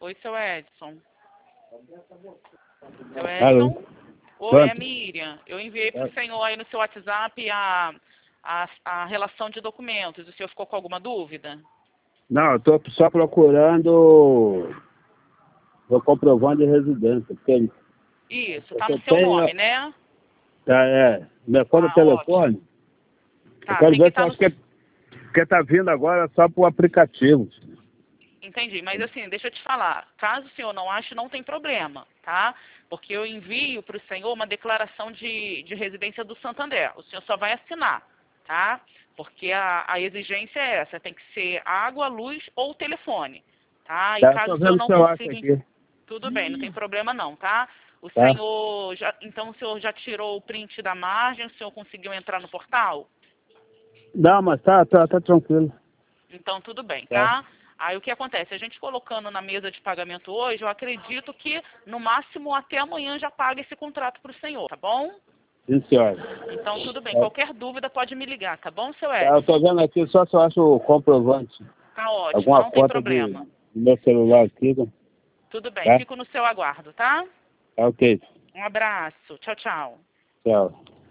Oi, seu Edson. Seu Alô? Edson? Oi, é Miriam. Eu enviei para o senhor aí no seu WhatsApp a relação de documentos. O senhor ficou com alguma dúvida? Não, eu tô só procurando o comprovante de residência. Porque Isso, tá no eu seu tenho, nome, né? minha conta de Ah, ótimo. telefone. Eu Tá, quero tem que ver se estar eu no... acho que tá vindo agora só pro aplicativo. Entendi, mas assim, deixa eu te falar. Caso o senhor não ache, não tem problema, tá? Porque eu envio para o senhor uma declaração de residência do Santander. O senhor só vai assinar, tá? Porque a exigência é essa, tem que ser água, luz ou telefone, tá? E Tá, caso tô o senhor vendo não se eu acho consiga... aqui. Tudo bem, não tem problema não, tá? O Tá? senhor já... Então o senhor já tirou o print da margem, o senhor conseguiu entrar no portal? Não, mas tá tranquilo. Então, tudo bem, Tá? tá? Aí o que acontece? A gente colocando na mesa de pagamento hoje, eu acredito que no máximo até amanhã já paga esse contrato para o senhor, tá bom? Sim, senhora. Então, tudo bem. Tá, Qualquer dúvida pode me ligar, tá bom, seu tá, eu Edson? tô vendo aqui só se eu acho o comprovante. Tá ótimo, Alguma não tem conta problema. do meu celular aqui, né? Tudo bem, Tá? fico no seu aguardo, tá? Tá ok. Um abraço. Tchau, tchau. Tchau.